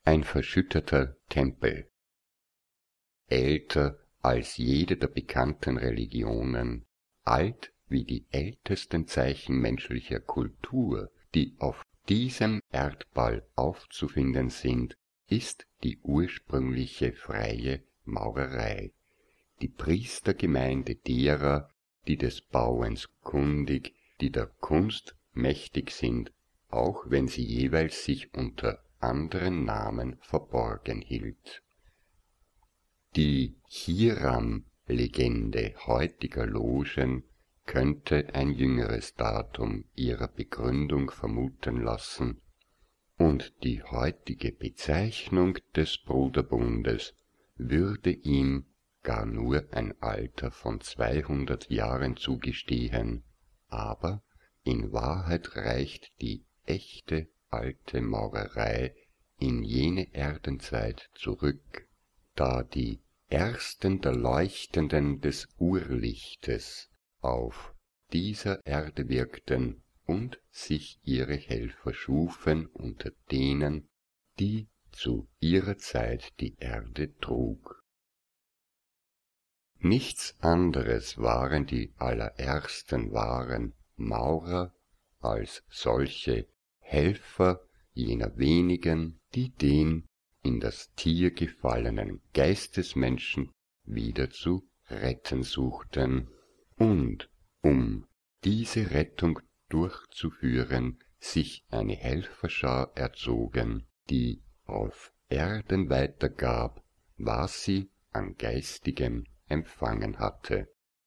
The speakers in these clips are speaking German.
Ein verschütteter Tempel, älter als jede der bekannten Religionen, alt wie die ältesten Zeichen menschlicher Kultur, die auf diesem Erdball aufzufinden sind, ist die ursprüngliche freie Maurerei, die Priestergemeinde derer, die des Bauens kundig, die der Kunst mächtig sind, auch wenn sie jeweils sich unter anderen Namen verborgen hielt. Die Hiram-Legende heutiger Logen könnte ein jüngeres Datum ihrer Begründung vermuten lassen, und die heutige Bezeichnung des Bruderbundes würde ihm gar nur ein Alter von 200 Jahren zugestehen, aber in Wahrheit reicht die echte alte Maurerei in jene Erdenzeit zurück, da die ersten der Leuchtenden des Urlichtes auf dieser Erde wirkten und sich ihre Helfer schufen unter denen, die zu ihrer Zeit die Erde trug. Nichts anderes waren die allerersten wahren Maurer als solche Helfer jener wenigen, die den in das Tier gefallenen Geistesmenschen wieder zu retten suchten und um diese Rettung durchzuführen, sich eine Helferschar erzogen, die auf Erden weitergab, was sie an Geistigem empfangen hatte.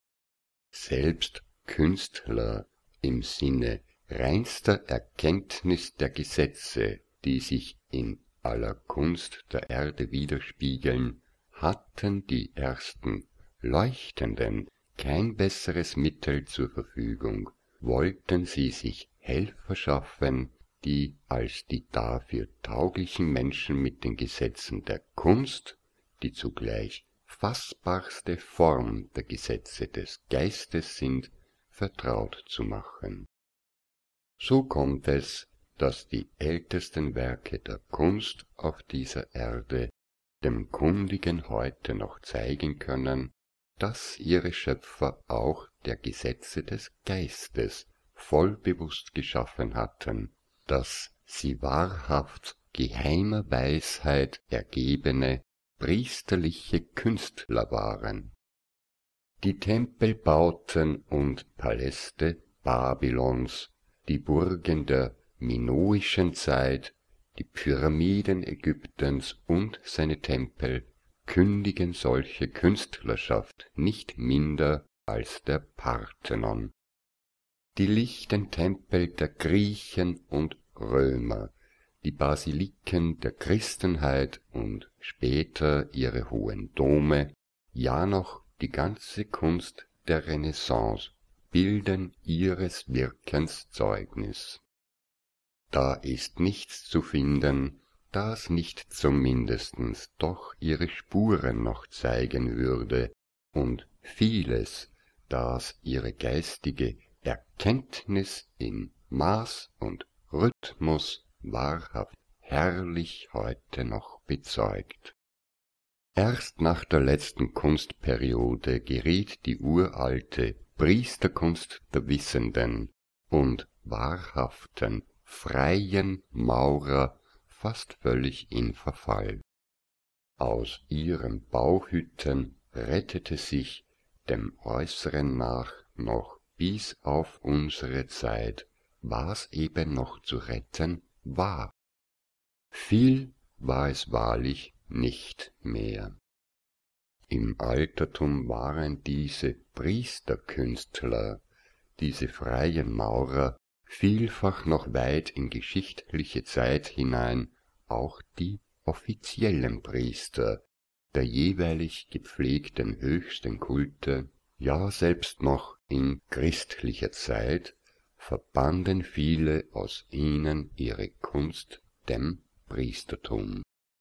Selbst Künstler im Sinne reinster Erkenntnis der Gesetze, die sich in aller Kunst der Erde widerspiegeln, hatten die ersten Leuchtenden kein besseres Mittel zur Verfügung, wollten sie sich Helfer schaffen, die als die dafür tauglichen Menschen mit den Gesetzen der Kunst, die zugleich fassbarste Form der Gesetze des Geistes sind, vertraut zu machen. So kommt es, dass die ältesten Werke der Kunst auf dieser Erde dem Kundigen heute noch zeigen können, dass ihre Schöpfer auch der Gesetze des Geistes voll bewusst geschaffen hatten, dass sie wahrhaft geheimer Weisheit ergebene, priesterliche Künstler waren. Die Tempelbauten und Paläste Babylons, die Burgen der minoischen Zeit, die Pyramiden Ägyptens und seine Tempel kündigen solche Künstlerschaft nicht minder als der Parthenon. Die lichten Tempel der Griechen und Römer, die Basiliken der Christenheit und später ihre hohen Dome, ja noch die ganze Kunst der Renaissance bilden ihres Wirkens Zeugnis. Da ist nichts zu finden, das nicht zumindestens doch ihre Spuren noch zeigen würde, und vieles, das ihre geistige Erkenntnis in Maß und Rhythmus wahrhaft herrlich heute noch bezeugt. Erst nach der letzten Kunstperiode geriet die uralte Priesterkunst der Wissenden und wahrhaften, freien Maurer fast völlig in Verfall. Aus ihren Bauhütten rettete sich dem Äußeren nach noch bis auf unsere Zeit, was eben noch zu retten war. Viel war es wahrlich nicht mehr. Im Altertum waren diese Priesterkünstler, diese freien Maurer, vielfach noch weit in geschichtliche Zeit hinein auch die offiziellen Priester der jeweilig gepflegten höchsten Kulte, ja selbst noch in christlicher Zeit verbanden viele aus ihnen ihre Kunst dem Priestertum.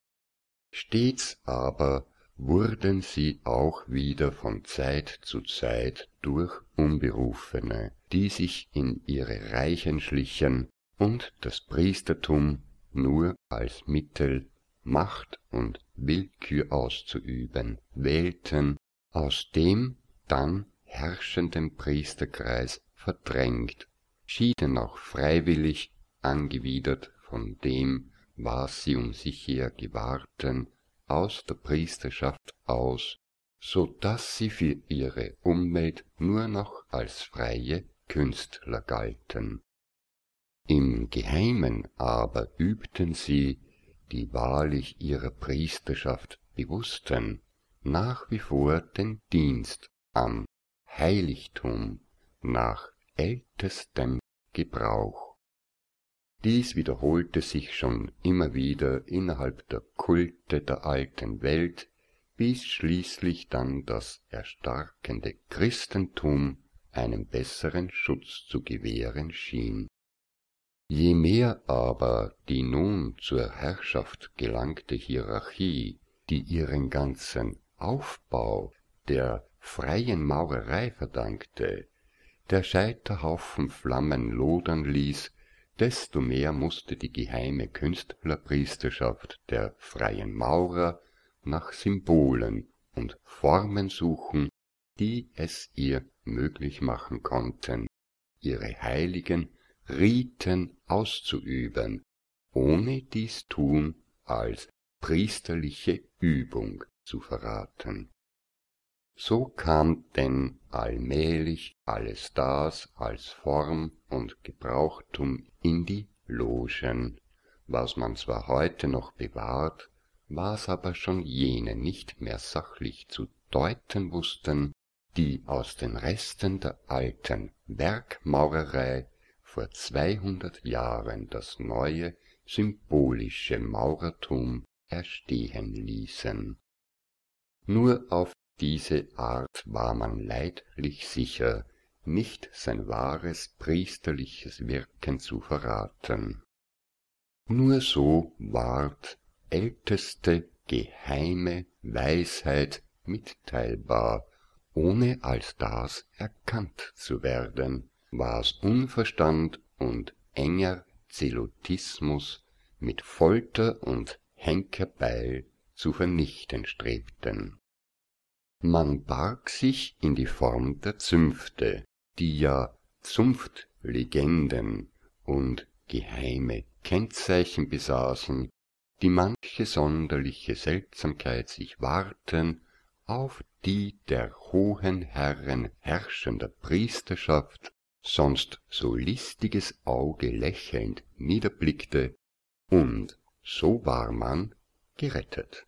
Stets aber wurden sie auch wieder von Zeit zu Zeit durch Unberufene, die sich in ihre Reichen schlichen und das Priestertum nur als Mittel Macht und Willkür auszuüben, wählten, aus dem dann herrschenden Priesterkreis verdrängt, schieden auch freiwillig angewidert von dem, was sie um sich her gewahrten, aus der Priesterschaft aus, so daß sie für ihre Umwelt nur noch als freie Künstler galten. Im Geheimen aber übten sie, die wahrlich ihrer Priesterschaft bewussten, nach wie vor den Dienst am Heiligtum nach ältestem Gebrauch. Dies wiederholte sich schon immer wieder innerhalb der Kulte der alten Welt, bis schließlich dann das erstarkende Christentum einen besseren Schutz zu gewähren schien. Je mehr aber die nun zur Herrschaft gelangte Hierarchie, die ihren ganzen Aufbau der freien Maurerei verdankte, der Scheiterhaufen Flammen lodern ließ, desto mehr mußte die geheime Künstlerpriesterschaft der freien Maurer nach Symbolen und Formen suchen, die es ihr möglich machen konnten, ihre heiligen Riten auszuüben, ohne dies Tun als priesterliche Übung zu verraten. So kam denn allmählich alles das als Form und Gebrauchtum in die Logen, was man zwar heute noch bewahrt, was aber schon jene nicht mehr sachlich zu deuten wussten, die aus den Resten der alten Werkmaurerei vor 200 Jahren das neue symbolische Maurertum erstehen ließen. Nur auf diese Art war man leidlich sicher, nicht sein wahres priesterliches Wirken zu verraten. Nur so ward älteste geheime Weisheit mitteilbar, ohne als das erkannt zu werden, was Unverstand und enger Zelotismus mit Folter und Henkerbeil zu vernichten strebten. Man barg sich in die Form der Zünfte, die ja Zunftlegenden und geheime Kennzeichen besaßen, die manche sonderliche Seltsamkeit sich wahrten, auf die der hohen Herren herrschender Priesterschaft sonst so listiges Auge lächelnd niederblickte, und so war man gerettet.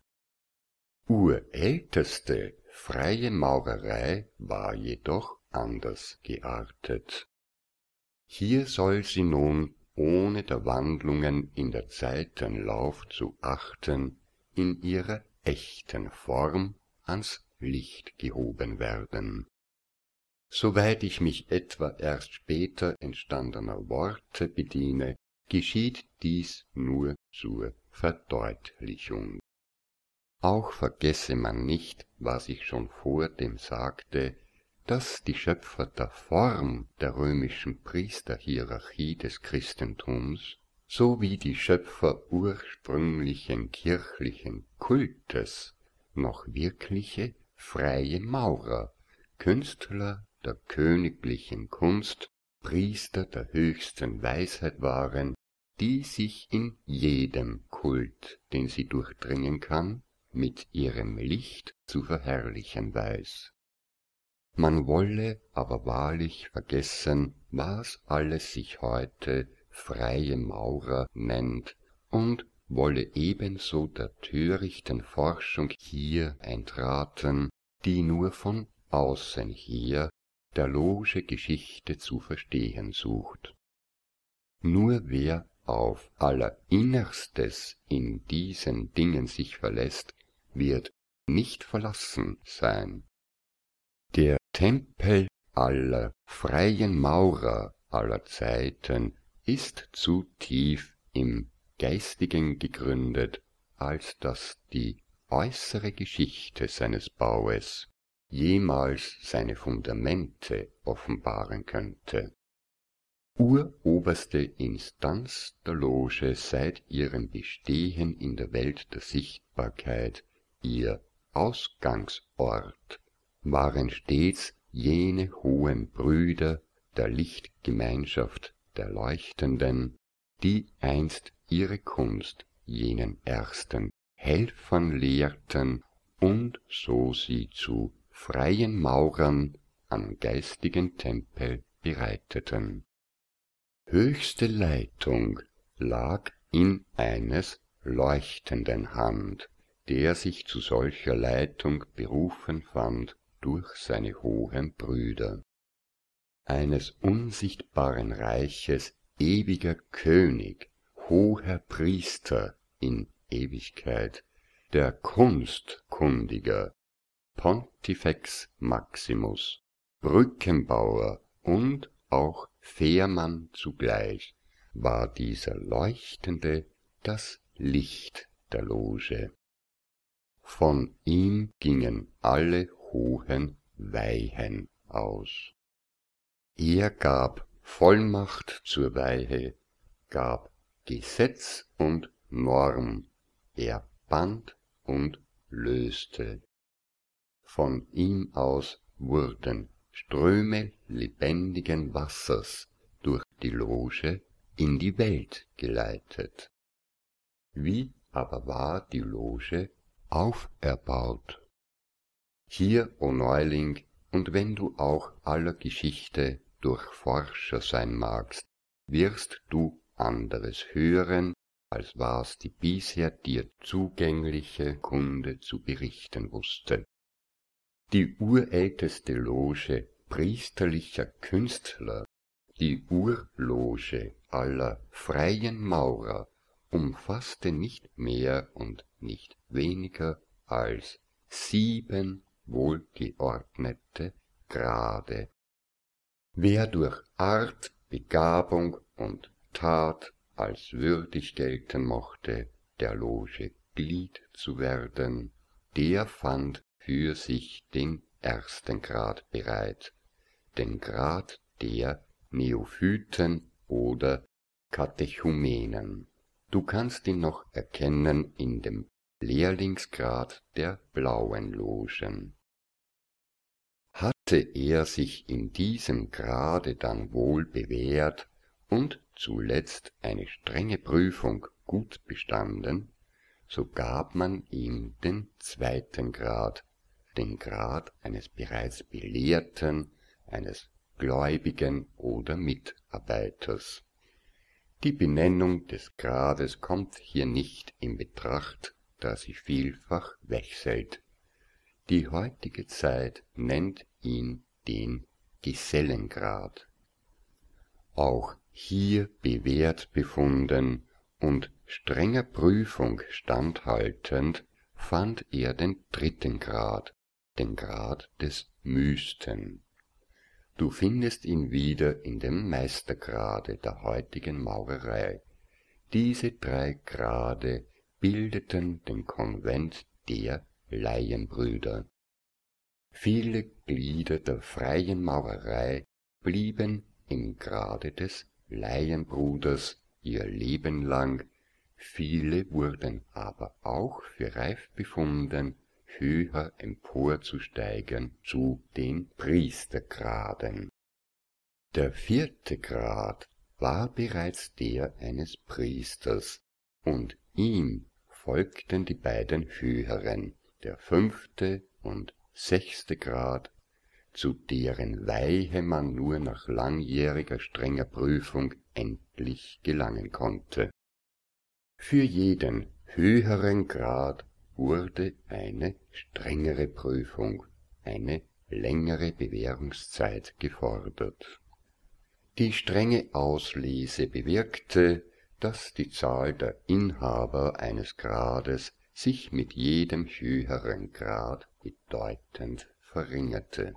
Urälteste freie Maurerei war jedoch anders geartet. Hier soll sie nun, ohne der Wandlungen in der Zeiten Lauf zu achten, in ihrer echten Form ans Licht gehoben werden. Soweit ich mich etwa erst später entstandener Worte bediene, geschieht dies nur zur Verdeutlichung. Auch vergesse man nicht, was ich schon vordem sagte, dass die Schöpfer der Form der römischen Priesterhierarchie des Christentums sowie die Schöpfer ursprünglichen kirchlichen Kultes noch wirkliche freie Maurer, Künstler der königlichen Kunst, Priester der höchsten Weisheit waren, die sich in jedem Kult, den sie durchdringen kann, mit ihrem Licht zu verherrlichen weiß. Man wolle aber wahrlich vergessen, was alles sich heute freie Maurer nennt, und wolle ebenso der törichten Forschung hier entraten, die nur von außen her der Loge Geschichte zu verstehen sucht. Nur wer auf Allerinnerstes in diesen Dingen sich verlässt, wird nicht verlassen sein. Der Tempel aller freien Maurer aller Zeiten ist zu tief im Geistigen gegründet, als dass die äußere Geschichte seines Baues jemals seine Fundamente offenbaren könnte. uroberste Instanz der Loge seit ihrem Bestehen in der Welt der Sichtbarkeit, ihr Ausgangsort, waren stets jene hohen Brüder der Lichtgemeinschaft der Leuchtenden, die einst ihre Kunst jenen ersten Helfern lehrten und so sie zu freien Maurern am geistigen Tempel bereiteten. Höchste Leitung lag in eines Leuchtenden Hand, der sich zu solcher Leitung berufen fand durch seine hohen Brüder. Eines unsichtbaren Reiches ewiger König, hoher Priester in Ewigkeit, der Kunstkundiger, Pontifex Maximus, Brückenbauer und auch Fährmann zugleich, war dieser Leuchtende das Licht der Loge. Von ihm gingen alle hohen Weihen aus. Er gab Vollmacht zur Weihe, gab Gesetz und Norm, er band und löste. Von ihm aus wurden Ströme lebendigen Wassers durch die Loge in die Welt geleitet. Wie aber war die Loge auferbaut? Hier, o Neuling, und wenn du auch aller Geschichte Durchforscher sein magst, wirst du anderes hören, als was die bisher dir zugängliche Kunde zu berichten wusste. Die urälteste Loge priesterlicher Künstler, die Urloge aller freien Maurer, umfasste nicht mehr und nicht weniger als 7 wohlgeordnete Grade. Wer durch Art, Begabung und Tat als würdig gelten mochte, der Loge Glied zu werden, der fand für sich den ersten Grad bereit, den Grad der Neophyten oder Katechumenen. Du kannst ihn noch erkennen in dem Lehrlingsgrad der blauen Logen. Hatte er sich in diesem Grade dann wohl bewährt und zuletzt eine strenge Prüfung gut bestanden, so gab man ihm den 2. Grad, den Grad eines bereits Belehrten, eines Gläubigen oder Mitarbeiters. Die Benennung des Grades kommt hier nicht in Betracht, da sie vielfach wechselt. Die heutige Zeit nennt ihn den Gesellengrad. Auch hier bewährt befunden und strenger Prüfung standhaltend, fand er den 3. Grad, den Grad des Mysten. Du findest ihn wieder in dem Meistergrade der heutigen Maurerei. Diese 3 Grade bildeten den Konvent der Laienbrüder. Viele Glieder der freien Maurerei blieben im Grade des Laienbruders ihr Leben lang, viele wurden aber auch für reif befunden, höher emporzusteigen zu den Priestergraden. Der 4. Grad war bereits der eines Priesters, und ihm folgten die beiden höheren, der 5. und 6. Grad, zu deren Weihe man nur nach langjähriger strenger Prüfung endlich gelangen konnte. Für jeden höheren Grad wurde eine strengere Prüfung, eine längere Bewährungszeit gefordert. Die strenge Auslese bewirkte, dass die Zahl der Inhaber eines Grades sich mit jedem höheren Grad bedeutend verringerte.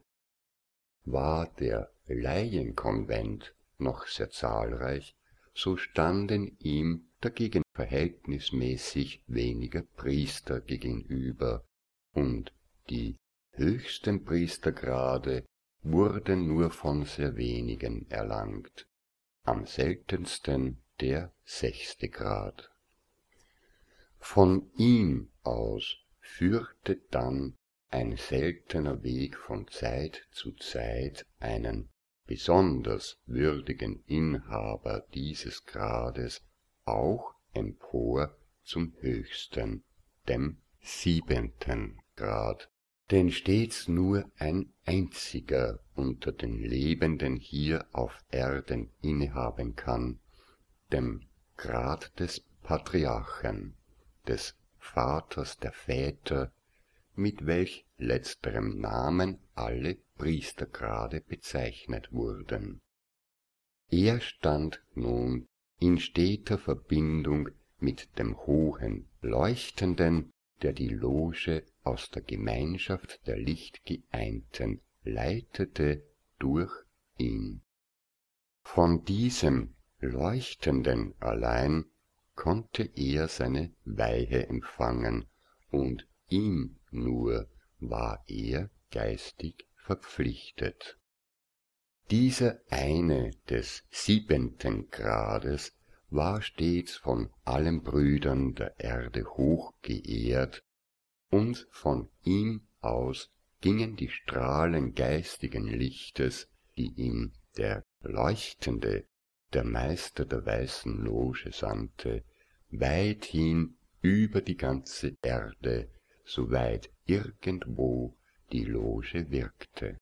War der Laienkonvent noch sehr zahlreich, so standen ihm dagegen verhältnismäßig weniger Priester gegenüber, und die höchsten Priestergrade wurden nur von sehr wenigen erlangt. am seltensten der 6. Grad. Von ihm aus führte dann ein seltener Weg von Zeit zu Zeit einen besonders würdigen Inhaber dieses Grades auch empor zum höchsten, dem 7. Grad, den stets nur ein einziger unter den Lebenden hier auf Erden innehaben kann, dem Grad des Patriarchen, des Vaters der Väter, mit welch letzterem Namen alle Priestergrade bezeichnet wurden. Er stand nun in steter Verbindung mit dem hohen Leuchtenden, der die Loge aus der Gemeinschaft der Lichtgeeinten leitete durch ihn. Von diesem Leuchtenden allein konnte er seine Weihe empfangen, und ihm nur war er geistig verpflichtet. Dieser eine des 7. Grades war stets von allen Brüdern der Erde hoch geehrt, und von ihm aus gingen die Strahlen geistigen Lichtes, die ihm der Leuchtende, der Meister der weißen Loge sandte, weithin über die ganze Erde, soweit irgendwo die Loge wirkte.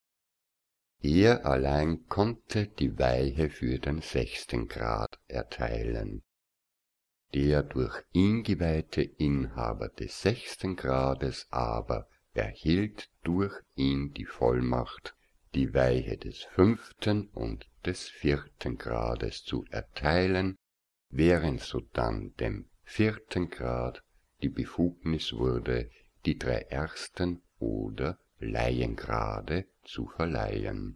Er allein konnte die Weihe für den 6. Grad erteilen. Der durch ihn geweihte Inhaber des 6. Grades aber erhielt durch ihn die Vollmacht, die Weihe des 5. und des 4. Grades zu erteilen, während sodann dem 4. Grad die Befugnis wurde, die 3 ersten oder Laiengrade zu verleihen.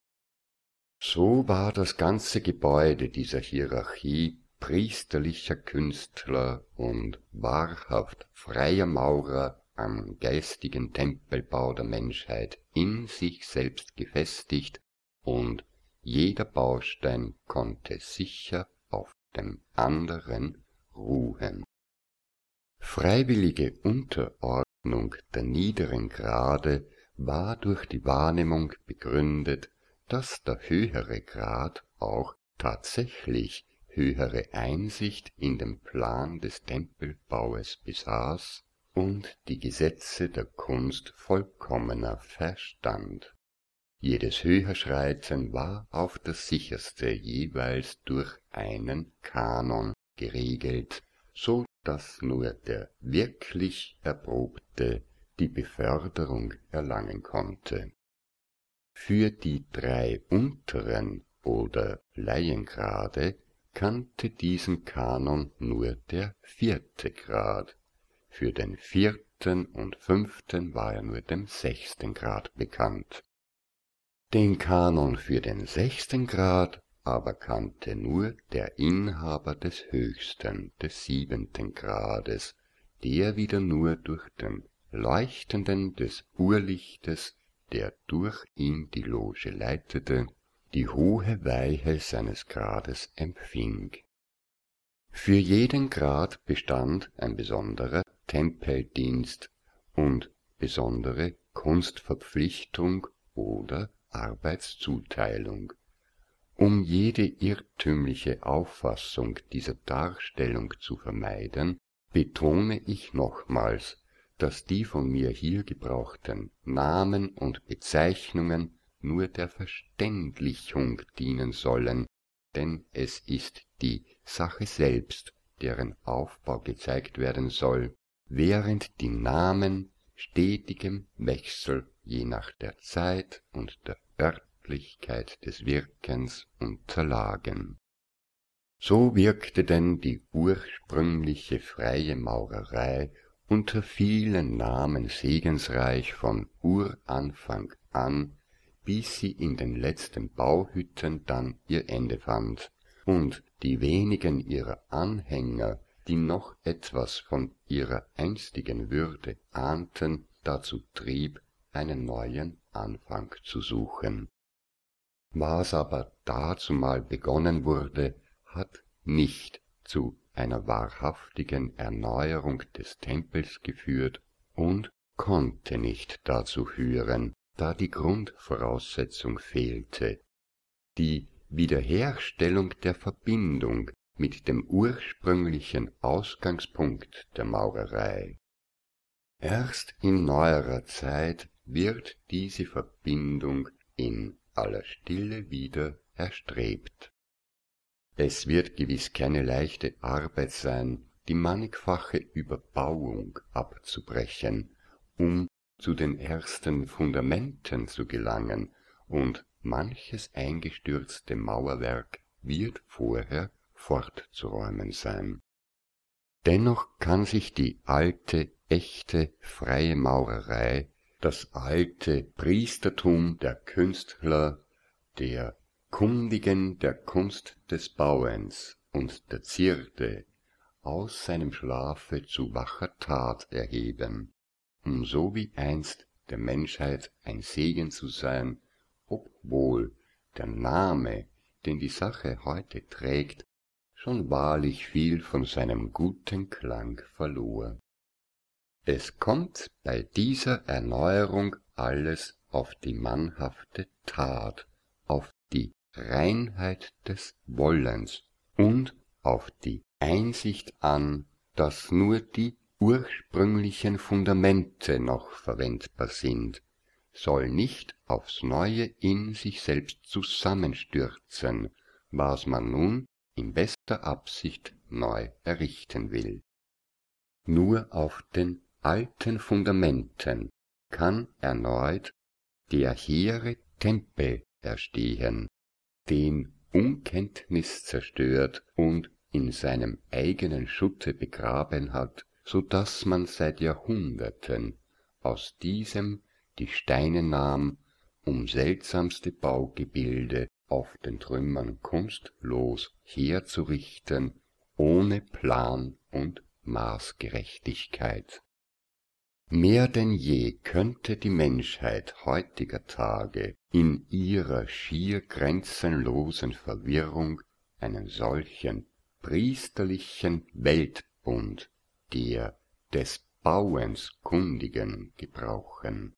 So war das ganze Gebäude dieser Hierarchie priesterlicher Künstler und wahrhaft freier Maurer am geistigen Tempelbau der Menschheit in sich selbst gefestigt, und jeder Baustein konnte sicher auf dem anderen ruhen. Freiwillige Unterordnung der niederen Grade war durch die Wahrnehmung begründet, dass der höhere Grad auch tatsächlich höhere Einsicht in den Plan des Tempelbaues besaß und die Gesetze der Kunst vollkommener verstand. Jedes Höherschreiten war auf das sicherste jeweils durch einen Kanon geregelt, so dass nur der wirklich Erprobte die Beförderung erlangen konnte. Für die 3 unteren oder Laiengrade kannte diesen Kanon nur der 4. Grad, für den 4. und 5. war er nur dem 6. Grad bekannt. Den Kanon für den 6. Grad aber kannte nur der Inhaber des höchsten, des 7. Grades, der wieder nur durch den Leuchtenden des Urlichtes, der durch ihn die Loge leitete, die hohe Weihe seines Grades empfing. Für jeden Grad bestand ein besonderer Tempeldienst und besondere Kunstverpflichtung oder Arbeitszuteilung. Um jede irrtümliche Auffassung dieser Darstellung zu vermeiden, betone ich nochmals, dass die von mir hier gebrauchten Namen und Bezeichnungen nur der Verständlichung dienen sollen, denn es ist die Sache selbst, deren Aufbau gezeigt werden soll, während die Namen stetigem Wechsel je nach der Zeit und der Örtlichkeit des Wirkens unterlagen. So wirkte denn die ursprüngliche freie Maurerei unter vielen Namen segensreich von Uranfang an, bis sie in den letzten Bauhütten dann ihr Ende fand und die wenigen ihrer Anhänger, die noch etwas von ihrer einstigen Würde ahnten, dazu trieb, einen neuen Anfang zu suchen. Was aber dazumal begonnen wurde, hat nicht zu einer wahrhaftigen Erneuerung des Tempels geführt und konnte nicht dazu führen, da die Grundvoraussetzung fehlte, die Wiederherstellung der Verbindung mit dem ursprünglichen Ausgangspunkt der Maurerei. Erst in neuerer Zeit wird diese Verbindung in aller Stille wieder erstrebt. Es wird gewiss keine leichte Arbeit sein, die mannigfache Überbauung abzubrechen, um zu den ersten Fundamenten zu gelangen, und manches eingestürzte Mauerwerk wird vorher fortzuräumen sein. Dennoch kann sich die alte, echte, freie Maurerei, das alte Priestertum der Künstler, der Kundigen der Kunst des Bauens und der Zierde, aus seinem Schlafe zu wacher Tat erheben, um so wie einst der Menschheit ein Segen zu sein, obwohl der Name, den die Sache heute trägt, schon wahrlich viel von seinem guten Klang verlor. Es kommt bei dieser Erneuerung alles auf die mannhafte Tat, auf die Reinheit des Wollens und auf die Einsicht an, dass nur die ursprünglichen Fundamente noch verwendbar sind, soll nicht aufs Neue in sich selbst zusammenstürzen, was man nun in bester Absicht neu errichten will. Nur auf den alten Fundamenten kann erneut der hehre Tempel erstehen, den Unkenntnis zerstört und in seinem eigenen Schutte begraben hat, so daß man seit Jahrhunderten aus diesem die Steine nahm, um seltsamste Baugebilde auf den Trümmern kunstlos herzurichten, ohne Plan und Maßgerechtigkeit. Mehr denn je könnte die Menschheit heutiger Tage in ihrer schier grenzenlosen Verwirrung einen solchen priesterlichen Weltbund der des Bauens Kundigen gebrauchen.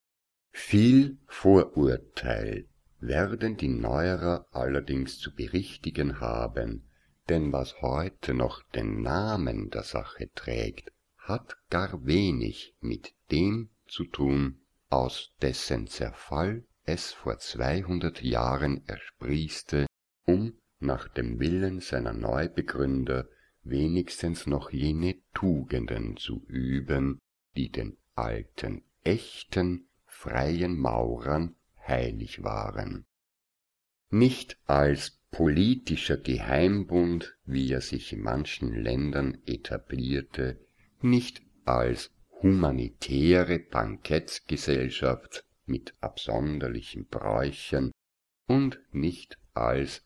Viel Vorurteil werden die Neuerer allerdings zu berichtigen haben, denn was heute noch den Namen der Sache trägt, hat gar wenig mit dem zu tun, aus dessen Zerfall es vor 200 Jahren ersprießte, um nach dem Willen seiner Neubegründer wenigstens noch jene Tugenden zu üben, die den alten, echten, freien Maurern heilig waren. Nicht als politischer Geheimbund, wie er sich in manchen Ländern etablierte, nicht als humanitäre Bankettsgesellschaft mit absonderlichen Bräuchen und nicht als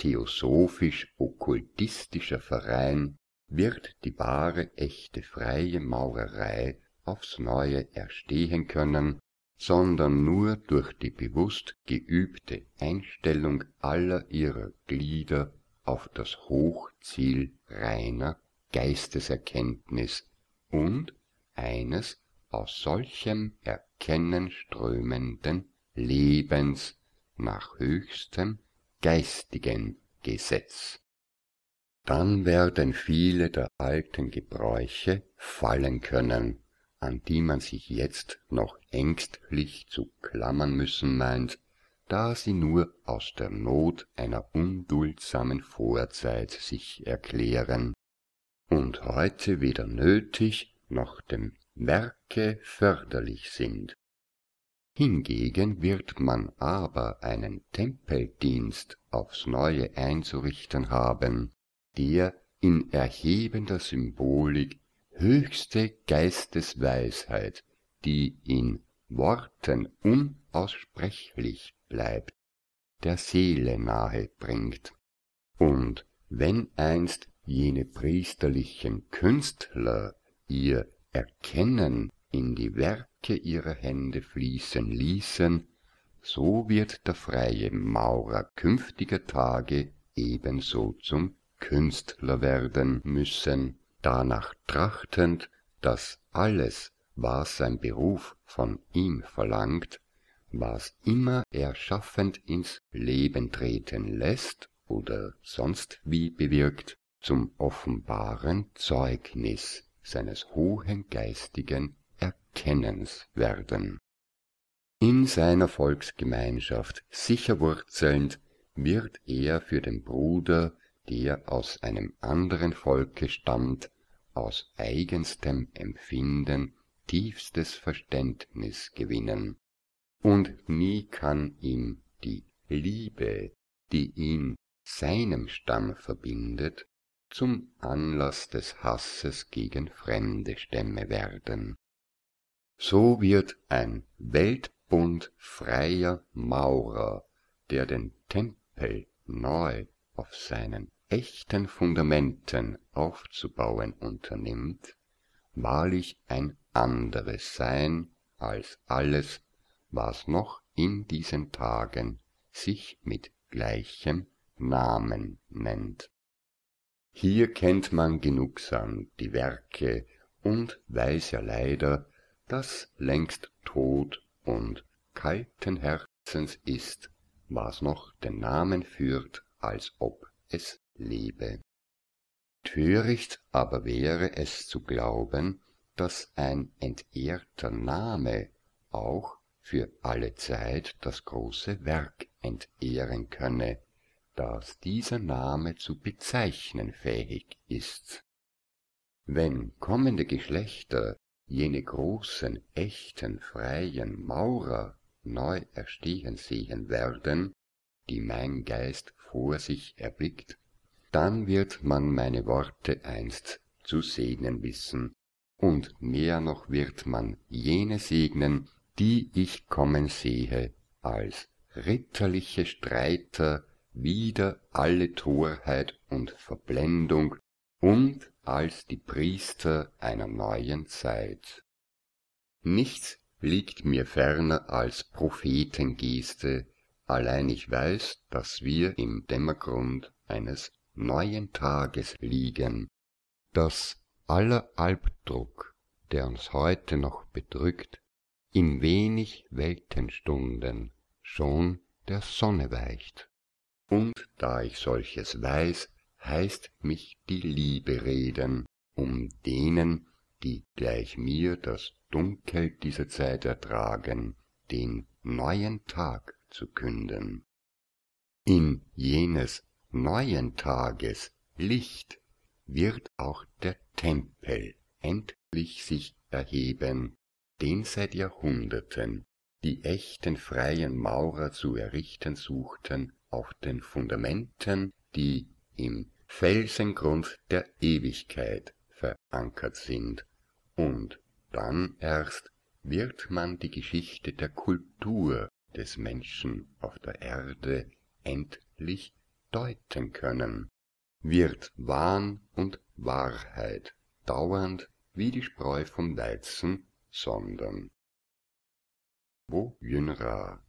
theosophisch-okkultistischer Verein wird die wahre, echte, freie Maurerei aufs Neue erstehen können, sondern nur durch die bewusst geübte Einstellung aller ihrer Glieder auf das Hochziel reiner Geisteserkenntnis und eines aus solchem Erkennen strömenden Lebens nach höchstem geistigen Gesetz. Dann werden viele der alten Gebräuche fallen können, an die man sich jetzt noch ängstlich zu klammern müssen meint, da sie nur aus der Not einer unduldsamen Vorzeit sich erklären und heute weder nötig noch dem Werke förderlich sind. Hingegen wird man aber einen Tempeldienst aufs Neue einzurichten haben, der in erhebender Symbolik höchste Geistesweisheit, die in Worten unaussprechlich bleibt, der Seele nahe bringt. Und wenn einst jene priesterlichen Künstler ihr Erkennen in die Werke ihrer Hände fließen ließen, so wird der freie Maurer künftiger Tage ebenso zum Künstler werden müssen, danach trachtend, dass alles, was sein Beruf von ihm verlangt, was immer er schaffend ins Leben treten lässt oder sonst wie bewirkt, zum offenbaren Zeugnis seines hohen geistigen Erkennens werden. In seiner Volksgemeinschaft sicher wurzelnd, wird er für den Bruder, der aus einem anderen Volke stammt, aus eigenstem Empfinden tiefstes Verständnis gewinnen, und nie kann ihm die Liebe, die ihn seinem Stamm verbindet, zum Anlass des Hasses gegen fremde Stämme werden. So wird ein Weltbund freier Maurer, der den Tempel neu auf seinen echten Fundamenten aufzubauen unternimmt, wahrlich ein anderes sein als alles, was noch in diesen Tagen sich mit gleichem Namen nennt. Hier kennt man genugsam die Werke und weiß ja leider, dass längst tot und kalten Herzens ist, was noch den Namen führt, als ob es lebe. Töricht aber wäre es zu glauben, dass ein entehrter Name auch für alle Zeit das große Werk entehren könne, das dieser Name zu bezeichnen fähig ist. Wenn kommende Geschlechter jene großen, echten, freien Maurer neu erstehen sehen werden, die mein Geist vor sich erblickt, dann wird man meine Worte einst zu segnen wissen, und mehr noch wird man jene segnen, die ich kommen sehe, als ritterliche Streiter wider alle Torheit und Verblendung und als die Priester einer neuen Zeit. Nichts liegt mir ferner als Prophetengeste, allein ich weiß, dass wir im Dämmergrund eines neuen Tages liegen, dass aller Albdruck, der uns heute noch bedrückt, in wenig Weltenstunden schon der Sonne weicht. Und da ich solches weiß, heißt mich die Liebe reden, um denen, die gleich mir das Dunkel dieser Zeit ertragen, den neuen Tag zu künden. In jenes neuen Tages Licht wird auch der Tempel endlich sich erheben, den seit Jahrhunderten die echten freien Maurer zu errichten suchten auf den Fundamenten, die im Felsengrund der Ewigkeit verankert sind, und dann erst wird man die Geschichte der Kultur des Menschen auf der Erde endlich deuten können, wird Wahn und Wahrheit dauernd wie die Spreu vom Weizen sondern. Wo Yunra